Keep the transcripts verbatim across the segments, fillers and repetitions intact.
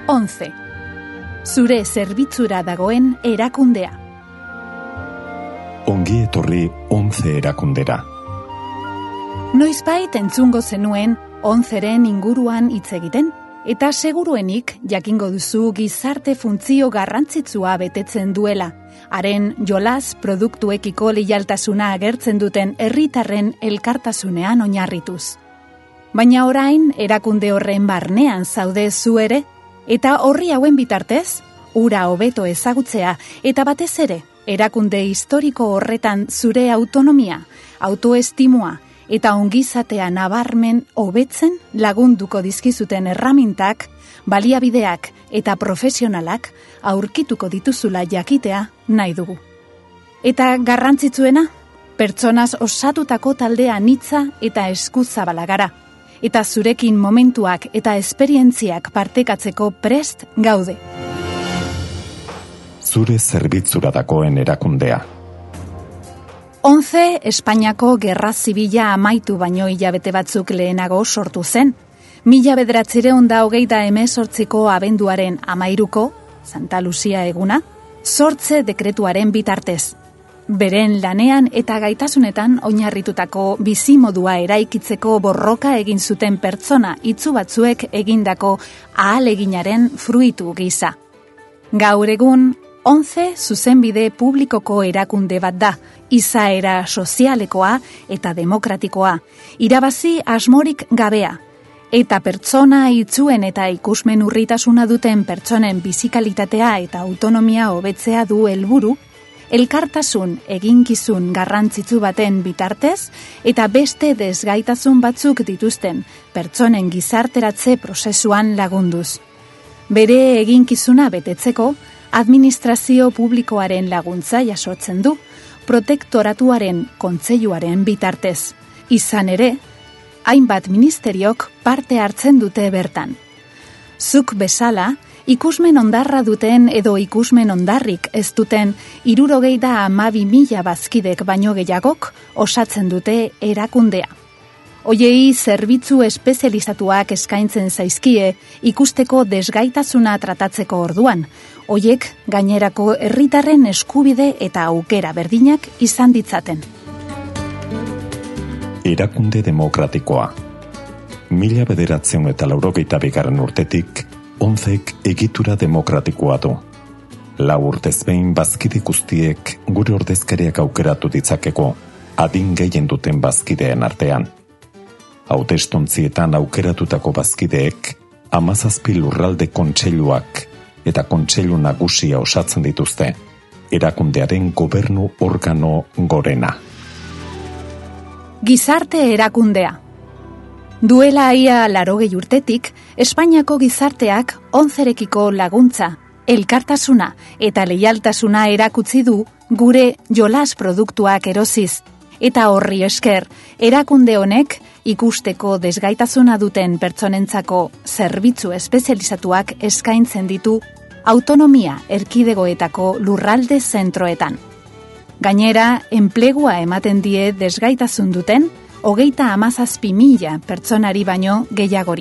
ONCE. Zure zerbitzura dagoen erakundea. Ongi etorri ONCE erakundera. Noizbait entzungo zenuen ONCEren inguruan hitz egiten, eta seguruenik jakingo duzu gizarte funtzio garrantzitsua betetzen duela. Haren jolas produktuekiko leialtasuna agertzen duten herritarren elkartasunean oinarrituz. Baina orain erakunde horren barnean zaude zu ere, eta horri hauen bitartez, ura hobeto ezagutzea eta batez ere, erakunde historiko horretan zure autonomia, autoestimua eta ongizatea nabarmen hobetzen lagunduko dizkizuten erramintak, baliabideak eta profesionalak aurkituko dituzula jakitea nahi dugu. Eta garrantzitsuena, pertsonaz osatutako taldea nitza eta eskuzabala gara, eta zurekin momentuak eta esperientziak partekatzeko prest gaude. Zure zerbitzura dagoen erakundea. ONCE Espainiako Gerra Zibila amaitu baino hilabete batzuk lehenago sortu zen. Mila bederatziehun eta hogeita hemezortziko abenduaren hamairuko, Santa Lucia eguna, sortze dekretuaren bitartez. Beren lanean eta gaitasunetan oinarritutako bizimodua eraikitzeko borroka egin zuten pertsona hitzu batzuek egindako ahaleginaren fruitu gisa. Gaur egun, ONCE zuzenbide publikoko erakunde bat da, izaera sozialekoa eta demokratikoa, irabazi asmorik gabea, eta pertsona hitzuen eta ikusmen urritasuna duten pertsonen bizikalitatea eta autonomia hobetzea du helburu, elkartasun eginkizun garrantzitsu baten bitartez eta beste desgaitasun batzuk dituzten pertsonen gizarteratze prozesuan lagunduz. Bere eginkizuna betetzeko, administrazio publikoaren laguntza jasotzen du, protektoratuaren kontseiluaren bitartez. Izan ere, hainbat ministeriok parte hartzen dute bertan. Zuk bezala, ikusmen ondarra duten edo ikusmen ondarrik ez duten hirurogeita hamabi mila bazkidek baino gehiagok osatzen dute erakundea. Hoiei zerbitzu espezializatuak eskaintzen zaizkie ikusteko desgaitasuna tratatzeko orduan, hoiek gainerako herritarren eskubide eta aukera berdinak izan ditzaten. Erakunde demokratikoa. Mila bederatziehun eta laurogeita bigarren urtetik, ONCEk egitura demokratikoa du. Lau urtez behin bazkide guztiek gure ordezkariak aukeratu ditzakeko, adin gehien duten bazkideen artean. Hautestontzietan aukeratutako bazkideek hamazazpi lurralde kontseiluak eta kontseilu nagusia osatzen dituzte, erakundearen gobernu organo gorena. Gizarte erakundea. Duela ia laurogei urtetik, Espainiako gizarteak ONCErekiko laguntza, elkartasuna eta leialtasuna erakutsi du gure jolas produktuak erosiz. Eta horri esker, erakunde honek ikusteko desgaitasuna duten pertsonentzako zerbitzu espezializatuak eskaintzen ditu autonomia erkidegoetako lurralde zentroetan. Gainera, enplegua ematen die desgaitasun duten hogeita hamazazpi mila pertsonari baino gehiagori.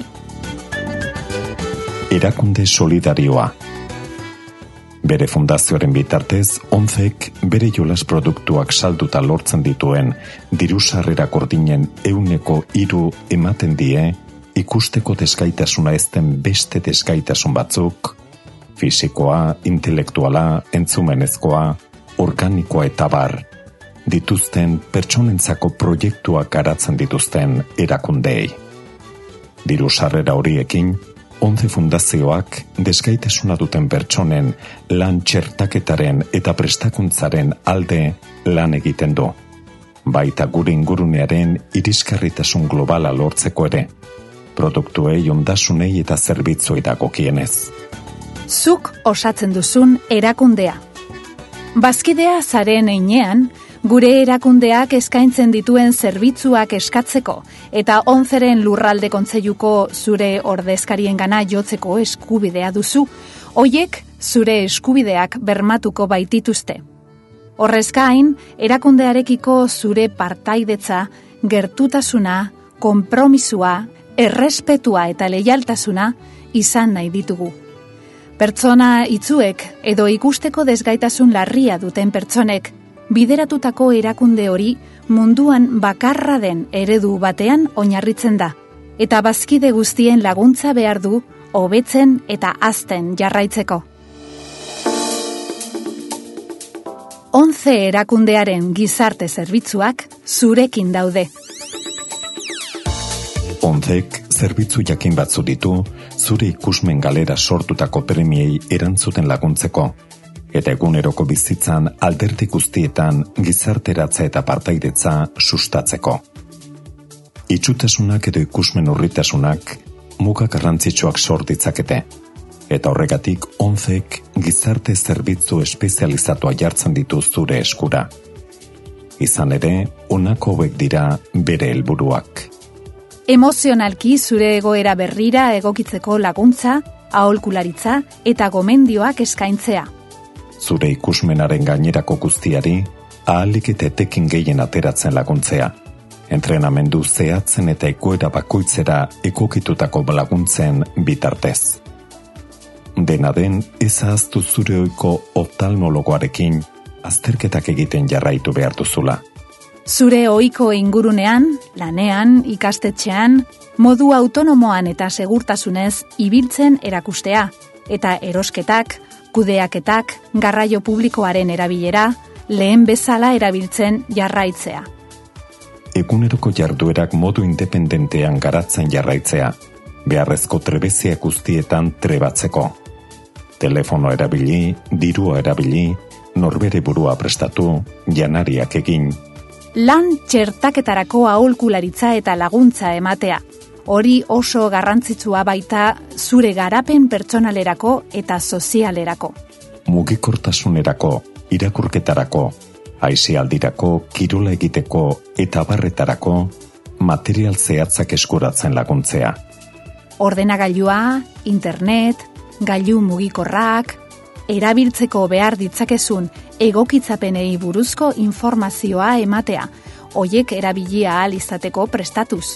Erakunde solidarioa. Bere fundazioaren bitartez, ONCEk bere jolas produktuak salduta lortzen dituen diru-sarrera gordinen ehuneko hiru ematen die ikusteko desgaitasuna ezten beste desgaitasun batzuk, fisikoa, intelektuala, entzumenezkoa, organikoa eta bar, dituzten pertsonentzako proiektuak garatzen dituzten erakundeei. Diru-sarrera horiekin, ONCE fundazioak desgaitasuna duten pertsonen lan txertaketaren eta prestakuntzaren alde lan egiten du. Baita gure ingurunearen irisgarritasun globala lortzeko ere, produktuei, ondasunei eta zerbitzuei dagokienez. Zuk osatzen duzun erakundea. Bazkidea zaren einean, gure erakundeak eskaintzen dituen zerbitzuak eskatzeko eta ONCEren lurralde kontseiluko zure ordezkariengana jotzeko eskubidea duzu, hoiek zure eskubideak bermatuko baitituzte. Horrez gain, erakundearekiko zure partaidetza, gertutasuna, konpromisua, errespetua eta leialtasuna izan nahi ditugu. Pertsona itzuek edo ikusteko desgaitasun larria duten pertsonek bideratutako erakunde hori munduan bakarra den eredu batean oinarritzen da, eta bazkide guztien laguntza behar du hobetzen eta hazten jarraitzeko. Once erakundearen gizarte zerbitzuak zurekin daude. Onzek zerbitzu jakin batzu ditu zure ikusmen galera sortutako premiei erantzuten laguntzeko, eta eguneroko bizitzan alderdi guztietan gizarteratza eta partaidetza sustatzeko. Itxutasunak edo ikusmen urritasunak muga garrantzitsuak sort ditzakete, eta horregatik Onzek gizarte zerbitzu espezializatua jartzen ditu zure eskura. Izan ere, honako hauek dira bere helburuak. Emozionalki zure egoera berrira egokitzeko laguntza, aholkularitza eta gomendioak eskaintzea. Zure ikusmenaren gainerako guztiari ahalik eta etekin gehien ateratzen laguntzea. Entrenamendu zehatzen eta egoera bakoitzera egokitutako laguntzen bitartez. Dena den, ez ahaztu zure ohiko oftalmologoarekin azterketak egiten jarraitu behar duzula. Zure ohiko ingurunean, lanean, ikastetxean, modu autonomoan eta segurtasunez ibiltzen erakustea, eta erosketak, kudeaketak, garraio publikoaren erabilera, lehen bezala erabiltzen jarraitzea. Eguneroko jarduerak modu independentean garatzen jarraitzea, beharrezko trebeziak guztietan trebatzeko. Telefono erabili, dirua erabili, norbere burua prestatu, janariak egin. Lan txertaketarako aholkularitza eta laguntza ematea. Hori oso garrantzitsua baita zure garapen pertsonalerako eta sozialerako. Mugikortasunerako, irakurketarako, aisialdirako, kirola egiteko eta barretarako material zehatzak eskuratzen laguntzea. Ordenagailua, internet, gailu mugikorrak, erabiltzeko behar ditzakezun egokitzapenei buruzko informazioa ematea, hoiek erabilia ahal izateko prestatuz.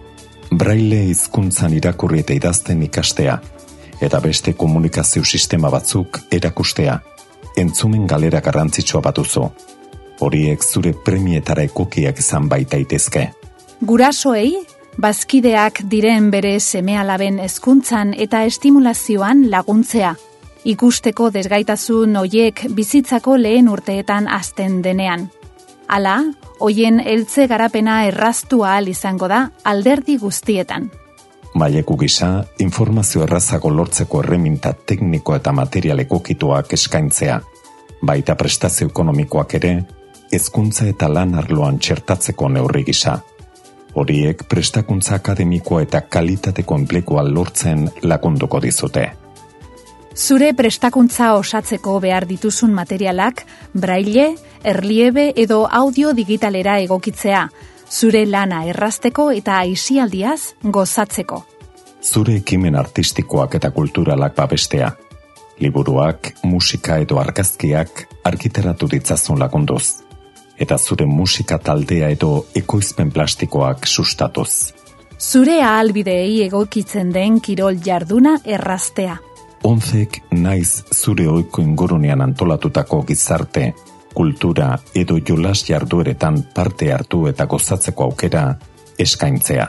Braille hizkuntzan irakurri eta idazten ikastea, eta beste komunikazio sistema batzuk erakustea, entzumen galera garrantzitsua batuzu. Horiek zure premietara egokiak izan baita daitezke. Gurasoei, bazkideak diren bere seme-alaben hezkuntzan eta estimulazioan laguntzea. Ikusteko desgaitasun hoiek bizitzako lehen urteetan hasten denean. Hala, hoien heltze garapena erraztu ahal izango da alderdi guztietan. Maileku gisa, informazio errazago lortzeko erreminta tekniko eta material egokituak eskaintzea, baita prestazio ekonomikoak ere, hezkuntza eta lan arloan txertatzeko neurri gisa. Horiek prestakuntza akademikoa eta kalitateko enplegua lortzen lagunduko dizute. Zure prestakuntza osatzeko behar dituzun materialak, braille, erliebe edo audio digitalera egokitzea, zure lana errazteko eta aisialdiaz gozatzeko. Zure ekimen artistikoak eta kulturalak babestea. Liburuak, musika edo argazkiak argitaratu ditzazun lagunduz. Eta zure musika taldea edo ekoizpen plastikoak sustatuz. Zure ahalbideei egokitzen den kirol jarduna erraztea. Onzek naiz zure ohiko ingurunean antolatutako gizarte, kultura edo jolas jardueretan parte hartu eta gozatzeko aukera eskaintzea.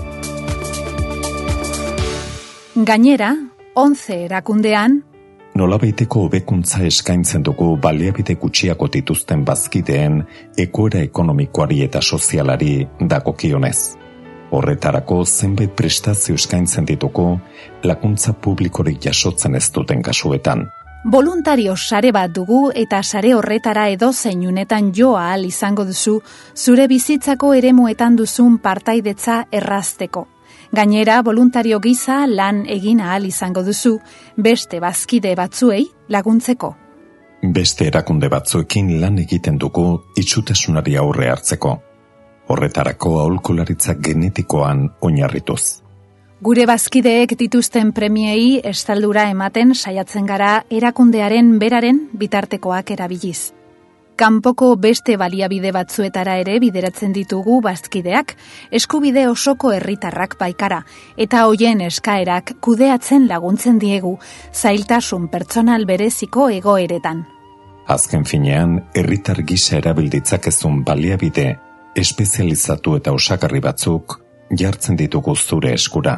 Gainera, Once erakundean, nolabaiteko hobekuntza eskaintzen dugu baliabide gutxiako dituzten bazkideen egoera ekonomikoari eta sozialari dagokionez. Horretarako zenbait prestazio eskaintzen dituko laguntza publikorik jasotzen ez duten kasuetan. Voluntario sare bat dugu eta sare horretara edozein unetan joa ahal izango duzu zure bizitzako eremuetan duzun partaidetza errazteko. Gainera, voluntario gisa lan egin ahal izango duzu beste bazkide batzuei laguntzeko. Beste erakunde batzuekin lan egiten dugu itxutasunari aurre hartzeko. Horretarako aholkularitza genetikoan oinarrituz. Gure bazkideek dituzten premiei estaldura ematen saiatzen gara erakundearen beraren bitartekoak erabiliz. Kanpoko beste baliabide batzuetara ere bideratzen ditugu bazkideak, eskubide osoko herritarrak baikara, eta hoien eskaerak kudeatzen laguntzen diegu, zailtasun pertsonal bereziko egoeretan. Azken finean, herritar gisa erabilditzakezun baliabide, espezializatu eta osagarri batzuk jartzen ditugu zure eskura.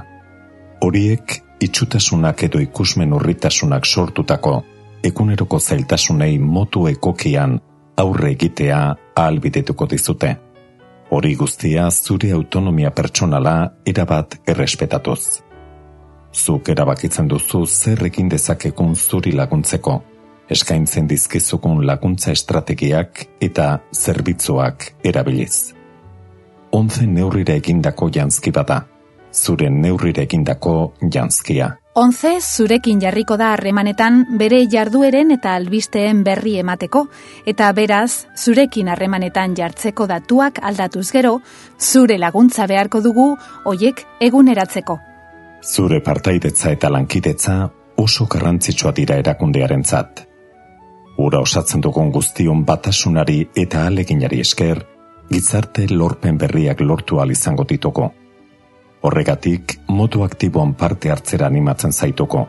Horiek, itxutasunak edo ikusmen urritasunak sortutako, eguneroko zailtasunei motu egokian aurre egitea ahalbidetuko dizute. Hori guztia zure autonomia pertsonala erabat errespetatuz. Zuk erabakitzen duzu zer egin dezakekun zuri laguntzeko, eskaintzen dizkizukun laguntza estrategiak eta zerbitzuak erabiliz. Onze neurrira egindako janzki bada, zure neurrira egindako janzkia. Onze zurekin jarriko da harremanetan bere jardueren eta albisteen berri emateko, eta beraz, zurekin harremanetan jartzeko datuak aldatuz gero, zure laguntza beharko dugu hoiek eguneratzeko. Zure partaidetza eta lankidetza oso garrantzitsua dira erakundearentzat. Ura osatzen dugun guztion batasunari eta ahaleginari esker, gizarte lorpen berriak lortu ahal izango ditugu. Horregatik, modu aktiboan parte hartzera animatzen zaituko.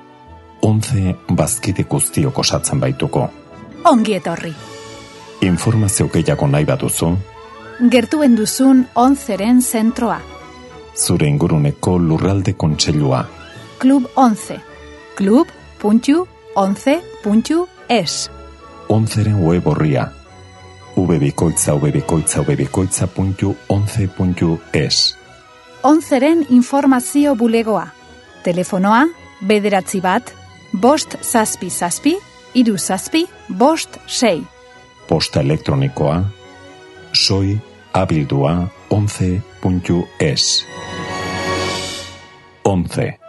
Onze bazkide guztiok osatzen baituko. Ongi etorri. Informazio gehiago nahi baduzu? Gertuen duzun onzeren zentroa. Zure inguruneko lurralde kontseilua. Klub Onze. klub puntu onze puntu es. Onzeren web horria. ubebikoitza ubebikoitza ubebikoitza puntu onze puntu es. Onzeren informazio bulegoa. Telefonoa, bederatzi bat, bost zazpi zazpi, hiru zazpi, bost sei. Posta elektronikoa, soi abildua onze puntu es. Once.